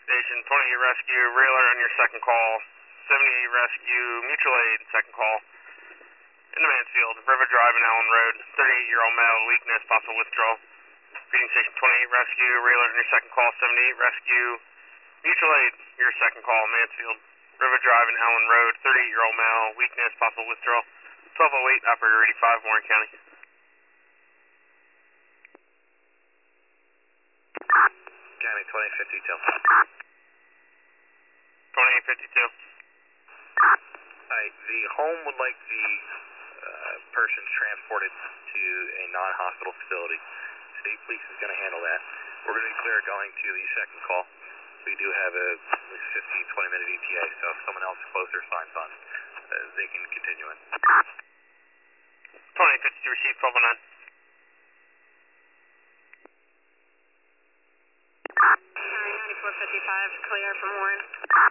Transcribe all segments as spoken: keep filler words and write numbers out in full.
Station twenty-eight Rescue, Railer on your second call. seventy-eight Rescue, Mutual Aid, second call. In the Mansfield, River Drive and Allen Road, thirty-eight-year-old male, weakness, possible withdrawal. Reading Station twenty-eight Rescue, Railer on your second call. seventy-eight Rescue, Mutual Aid, your second call, Mansfield. River Drive and Allen Road, thirty-eight-year-old male, weakness, possible withdrawal. twelve oh eight, operator eighty-five, Warren County. County twenty fifty-two. twenty-eight fifty-two. Alright, the home would like the uh, person transported to a non-hospital facility. State Police is going to handle that. We're going to be clear going to the second call. We do have a at least fifteen, twenty minute E T A, so if someone else closer signs on, uh, they can continue it. twenty-eight fifty-two, received twelve oh nine. ninety-four fifty-five, clear from Warren.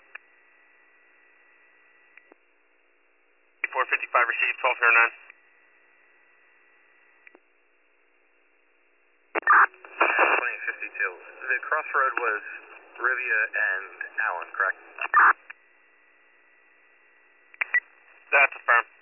ninety-four fifty-five, received twelve oh nine. twenty-eight fifty-two. The crossroad was Rivia and Allen, correct? That's affirmed.